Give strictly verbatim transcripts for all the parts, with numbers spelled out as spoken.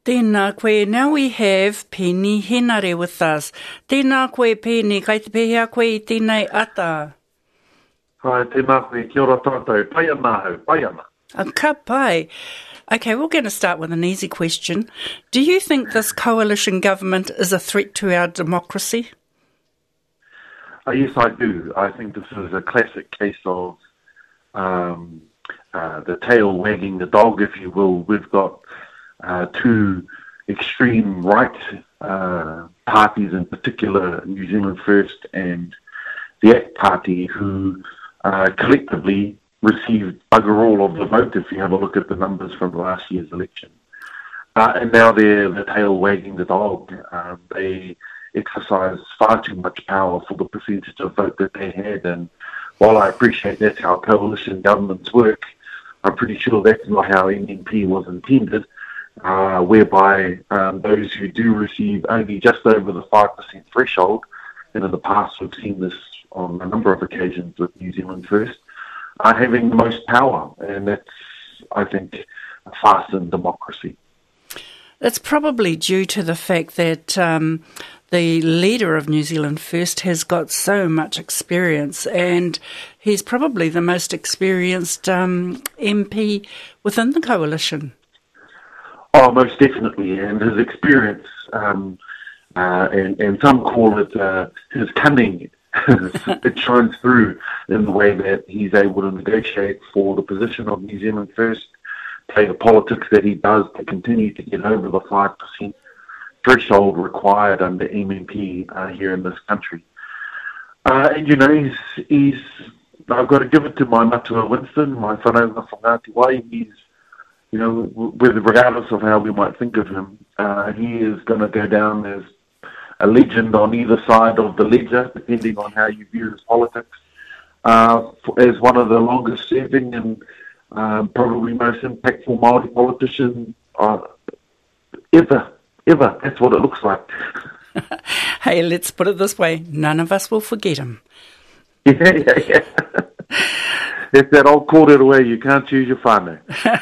Tēnā koe, now we have Penny Henare with us. Tēnā koe, Penny, kai te pehea koe I tēnei ata. Hai, tēnā koe, kia ora tātou, pai ana hau, pai ana. Uh, ka pai. Okay, we're going to start with an easy question. Do you think this coalition government is a threat to our democracy? Uh, yes, I do. I think this is a classic case of um, uh, the tail wagging the dog, if you will. We've got Uh, two extreme right uh, parties, in particular New Zealand First and the ACT Party, who uh, collectively received bugger all of the vote, if you have a look at the numbers from last year's election. Uh, and now they're the tail wagging the dog. Um, they exercise far too much power for the percentage of vote that they had. And while I appreciate that's how coalition governments work, I'm pretty sure that's not how N M P was intended. Uh, whereby um, those who do receive only just over the five percent threshold, and in the past we've seen this on a number of occasions with New Zealand First, are having the most power, and that's, I think, a farce in democracy. It's probably due to the fact that um, the leader of New Zealand First has got so much experience, and he's probably the most experienced um, M P within the coalition. Oh, most definitely, and his experience, um, uh, and, and some call it uh, his cunning, it shines through in the way that he's able to negotiate for the position of New Zealand First, play the politics that he does to continue to get over the five percent threshold required under M M P uh, here in this country. Uh, and, you know, he's, he's, I've got to give it to my Matua Winston, my whanaunga from Ngāti Wai. He's, You know, with regardless of how we might think of him, uh, he is going to go down as a legend on either side of the ledger, depending on how you view his politics, uh, as one of the longest serving and uh, probably most impactful Māori politician uh, ever, ever. That's what it looks like. Hey, let's put it this way, none of us will forget him. Yeah, yeah, yeah. It's that old quarter away, you can't choose your whānau.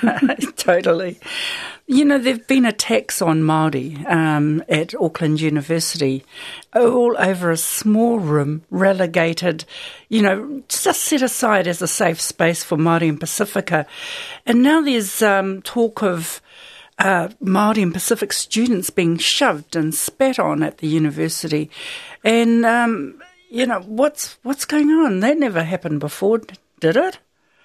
Totally. You know, there have been attacks on Māori um, at Auckland University, all over a small room, relegated, you know, just set aside as a safe space for Māori and Pacifica. And now there's um, talk of uh, Māori and Pacific students being shoved and spat on at the university. And, um, you know, what's what's going on? That never happened before. Did it?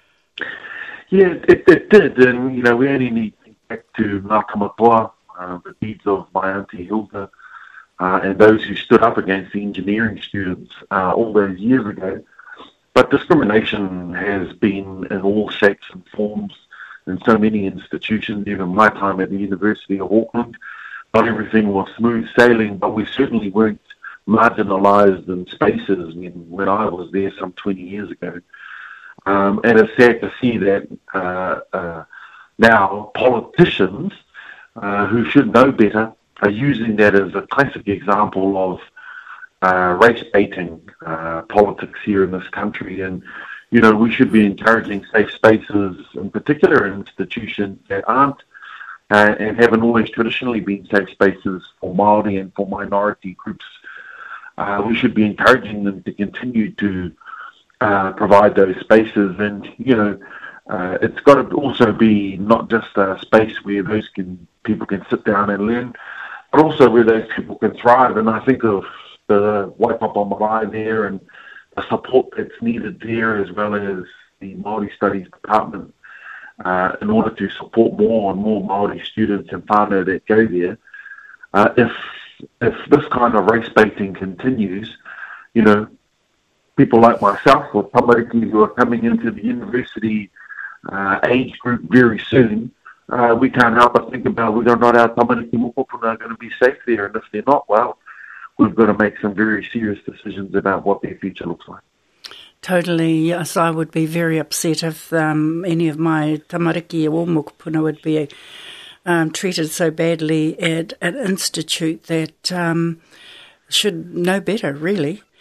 Yeah, it, it did, and you know we only need to think back to Ngākamatoa, uh, the deeds of my auntie Hilda, uh, and those who stood up against the engineering students uh, all those years ago. But discrimination has been in all shapes and forms in so many institutions. Even my time at the University of Auckland, not everything was smooth sailing, but we certainly weren't marginalised in spaces when, when I was there some twenty years ago. Um, and it's sad to see that uh, uh, now politicians uh, who should know better are using that as a classic example of uh, race-baiting uh, politics here in this country. And, you know, we should be encouraging safe spaces, in particular in institutions that aren't uh, and haven't always traditionally been safe spaces for Māori and for minority groups. Uh, we should be encouraging them to continue to Uh, provide those spaces, and you know, uh, it's got to also be not just a space where those can people can sit down and learn, but also where those people can thrive. And I think of the Waipapa Marae there and the support that's needed there, as well as the Māori Studies Department, uh, in order to support more and more Māori students and whānau that go there. Uh, if if this kind of race baiting continues, you know, people like myself or tamariki who are coming into the university uh, age group very soon, uh, we can't help but think about whether or not our tamariki mokopuna are going to be safe there. And if they're not, well, we've got to make some very serious decisions about what their future looks like. Totally, yes. I would be very upset if um, any of my tamariki or mokopuna would be um, treated so badly at an institute that um, should know better, really.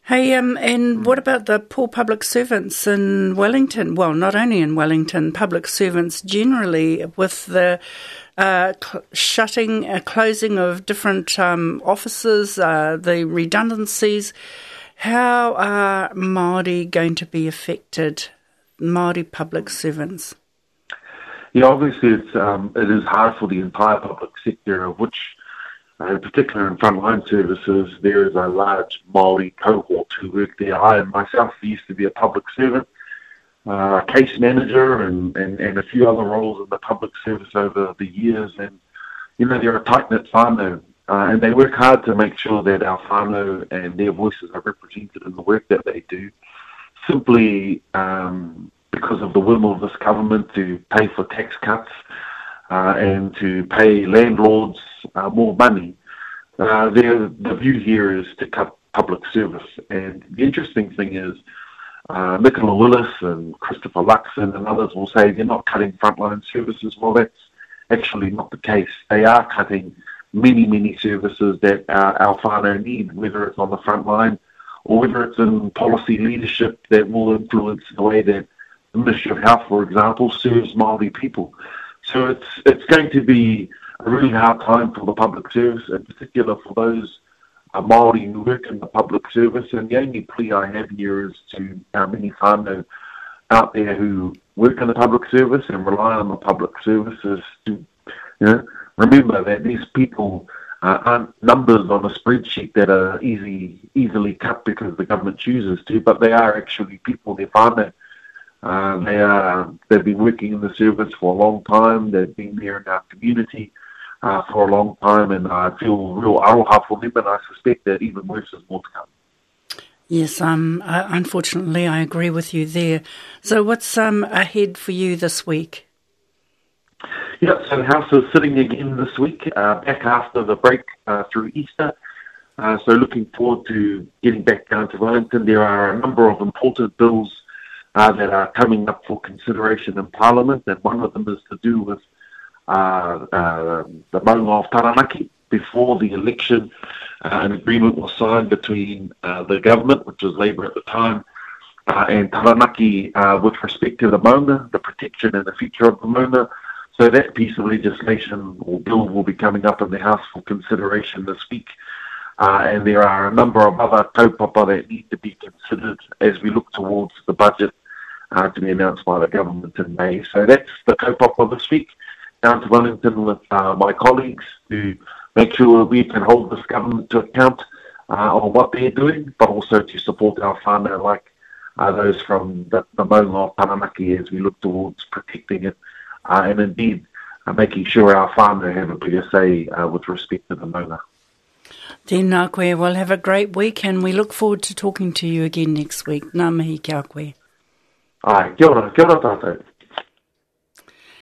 Hey, um, and what about the poor public servants in Wellington? Well, not only in Wellington, public servants generally, with the uh, cl- shutting, uh, closing of different um, offices, uh, the redundancies. How are Māori going to be affected, Māori public servants? Yeah, obviously it's, um, it is hard for the entire public sector, of which, uh, in particular in frontline services, there is a large Māori cohort who work there. I myself used to be a public servant, uh, case manager, and, and, and a few other roles in the public service over the years. And, you know, they're a tight-knit whānau, uh, and they work hard to make sure that our whānau and their voices are represented in the work that they do. Simply um, because of the whim of this government to pay for tax cuts uh, and to pay landlords uh, more money, uh, the view here is to cut public service. And the interesting thing is, uh, Nicola Willis and Christopher Luxon and others will say they're not cutting frontline services. Well, that's actually not the case. They are cutting many, many services that our, our whānau need, whether it's on the front line or whether it's in policy leadership that will influence the way that the Ministry of Health, for example, serves Māori people. So it's it's going to be a really hard time for the public service, in particular for those uh, Māori who work in the public service. And the only plea I have here is to our many whānau out there who work in the public service and rely on the public services to, you know, remember that these people uh, aren't numbers on a spreadsheet that are easy easily cut because the government chooses to, but they are actually people, they're whānau. Uh, they are, they've been working in the service for a long time. They've been there in our community uh, for a long time, and I feel real aroha for them, and I suspect that even worse is more to come. Yes, um, uh, unfortunately, I agree with you there. So what's um, ahead for you this week? Yeah, so the House is sitting again this week, uh, back after the break uh, through Easter. Uh, so looking forward to getting back down to Wellington. There are a number of important bills Uh, that are coming up for consideration in Parliament, and one of them is to do with uh, uh, the maunga of Taranaki. Before the election, uh, an agreement was signed between uh, the government, which was Labour at the time, uh, and Taranaki uh, with respect to the maunga, the protection and the future of the maunga. So that piece of legislation or bill will be coming up in the House for consideration this week. Uh, and there are a number of other kaupapa that need to be considered as we look towards the budget Uh, to be announced by the government in May. So that's the kaupapa this week, down to Wellington with uh, my colleagues to make sure we can hold this government to account uh, on what they're doing, but also to support our whānau like uh, those from the, the maunga of Taranaki as we look towards protecting it uh, and indeed uh, making sure our whānau have a bigger say uh, with respect to the maunga. Tēnā koe, well have a great week and we look forward to talking to you again next week. Ngā mihi kia koe. Ai, kia ora, kia ora tātou.